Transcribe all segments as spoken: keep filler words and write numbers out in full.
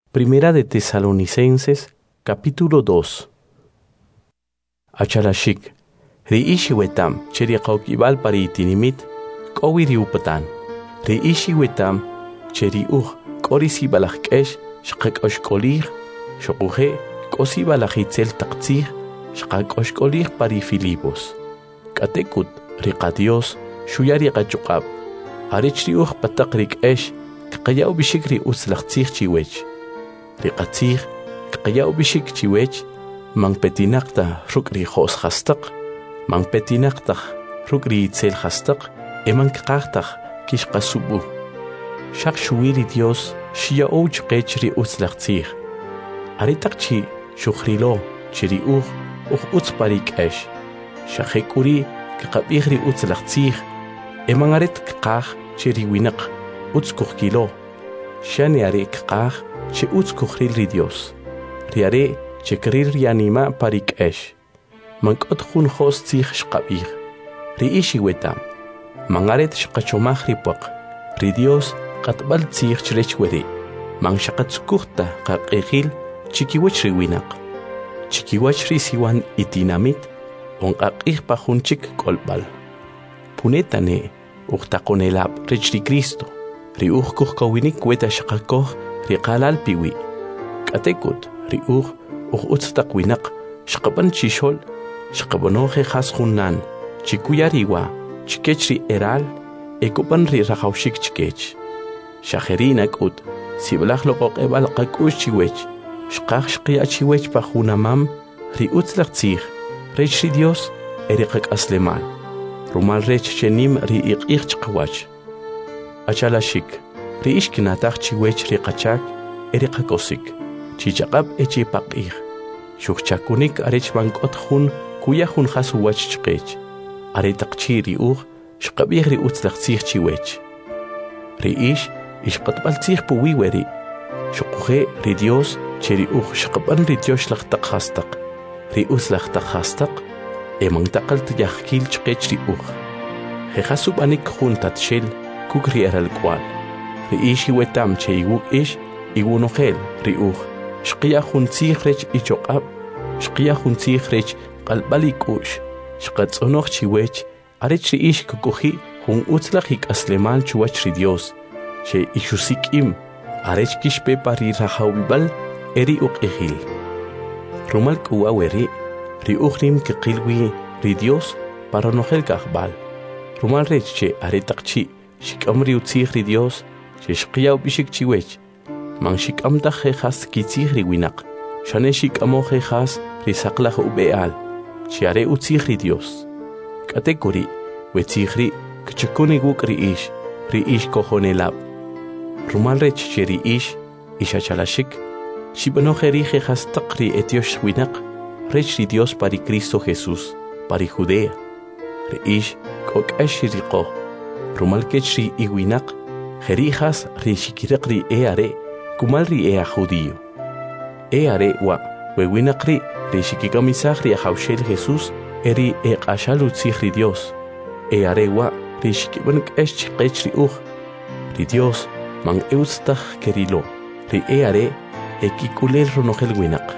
Primera de Tesalonicenses, capítulo dos. Achalashik, riishi wetam, cheri qaukibal pari tinimit, kowiri upatan. Riishi wetam, cheri uh, korisi balakkesh, shqak oshkolir, shokuhe, kosi balachitzel taktzir, shqak oshkolir pari Filipos. Katekut, riqadios, shuyari qachukab. Arichri uh patakrik esh, kqayaw bishikri uslachtzir chiwech. Riqatzir, kqayaw bishik chiwech, mang petinakta rukri khos khastaq, mang petinakta rukri itzel khastaq, eman kqaqtaq kishqasubu. Shaq shuwiri Dios, shia ouch qechri uslachtzir. Aritaqchi shukhrilo, chiri uh, uh utsparik esh. Shaqekuri, kqabihri uslachtzir, eman arit kqaq chiri winaq, utskukilo. Shani are kqaq, che utskukril ri Dios. Riare, che krir rianima parik esh. Mankot khun khos tzih shqabir. Ri ishi wetam. Mangaret shqachomach ripaq. Ri Dios, qatbal tzih chrech weri. Mang shaqatskukhta qaqekhil, chikiwach ri winaq. Chikiwach ri siwan itinamit, on qaqih pajunchik kolbal. Punetane, uqtaqonelab rich ri Cristo. Ri uq kuhkawinik weta shaqakoh, ri qalal piwi. Katekut, ri uq, uq utstak winak, shqaban chishol, shqabanoje khas khunnan, chikuyariwa, chikech ri eral, ekupan ri rajawshik chikech. Shajerinak ut, siblach loqoq ebal qakush chiwech, shqaq shqiya chiwech pa khunamam, ri utslak tzih, rech ri Dios, eriqak aslemal. Rumal rech chenim ri iqih chqawach. Achalashik, ri ishkinataq chiwech ri qachak, eriqakosik. Chichaqab echi paqih. Shukchakunik arech bankot khun, kuya khun khasu wach chqech. Aretaqchi ri uq, shqabih ri utzlaq tzih chiwech. Ri ish, ishqatbal tzih puwi weri. Shukuhe ri Dios, cheri uq shqaban ri Dios laqtaq khastaq. Ri utzlaqtaq khastaq, emang taqal tiyahkil chqech ri uq. Jehasub anik khun tatshel, kukri eral kwal. Ri ishi wetam che iwuk ish, iwunohel ri uq. Shqiya khun tzih rech ichoqab, shqiya khun tzih rech qalbalik ush. Shqatzonoq chiwech, arech ri ish kukuhi, hun utzlaq hik aslemal chuwach ri Dios. Che ishusik im, arech kishpe pari rajawibal, eri uq ihil. Rumal kuwa weri, ri uqrim kikilwi ri Dios, para nohel kahbal. Rumal rech che aretaqchi, shikamri utzih ri Dios, che shqiyaw bishik chiwech. Man shikamta jejas kitzih ri winak. Shane shikamo jejas ri saqlaj ubeal. Chiare utzih ri Dios. Katekuri, wetzih ri, kchakuni guk ri ish, ri ish kohonelab. Rumal rech che ri ish, ishachalashik, shibanoje ri jejas taqri etiosh winak, rech ri Dios pari Cristo Jesús, pari Judea. Ri ish, kok esh ri ko. Rumal kech ri iwinak, jerijas ri shikiraq ri eare, kumal ri ea judío. Eare wa, wewinak ri, ri shikikamisaj ri ahawshel Jesús, eri eqashal utzih ri Dios. Eare wa, ri shikibanak esh chiqech ri uj. Ri Dios, man eustaj kerilo, ri eare, ekikulel ronojel winak.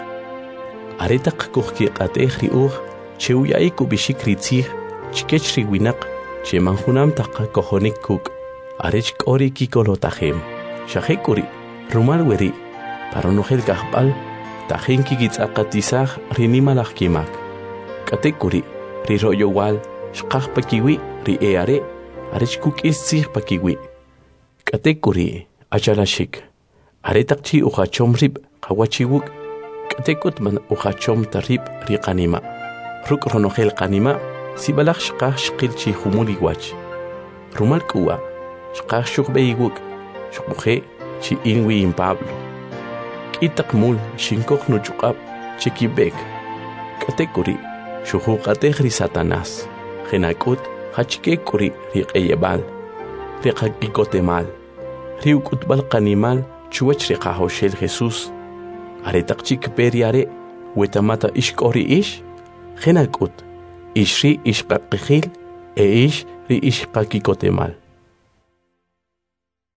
Aretaq kuhki qatej ri uj, che uyaiku bishik ri tzih, chikech ri winak, che manjunam taqa kojonik kuk. Arech kori kikolotajem. Shajekuri, rumal weri, paronojel kahbal, tajen kigitzaqatizaj rinimalaj kimak. Katekuri, ri royowal, shqaj pakiwi, ri eare, arech kuk istzih pakiwi. Katekuri, achalashik, aretaqchi ujachom rib, qawachiwuk, katekut man ujachom tarib ri qanima. Ruk ronojel qanima, sibalaj shqaj shqilchi humuli wach. Rumal kuwa, shqaj shukbe iwuk, shukmuhe, chi inwi in Pablo. Kitak mul, shinkok nuchukab, chikibek. Katekuri, shuhukatej ri Satanás. Genakut, hachikekuri ri qeyebal. Ri qakikotemal. Ri ukutbal qanimal, chuwach ri qahoshel Jesús. Aretaqchik periare, wetamata ishkori ish. Genakut, ishri ishqaqijil, e ish ri ishqakikotemal.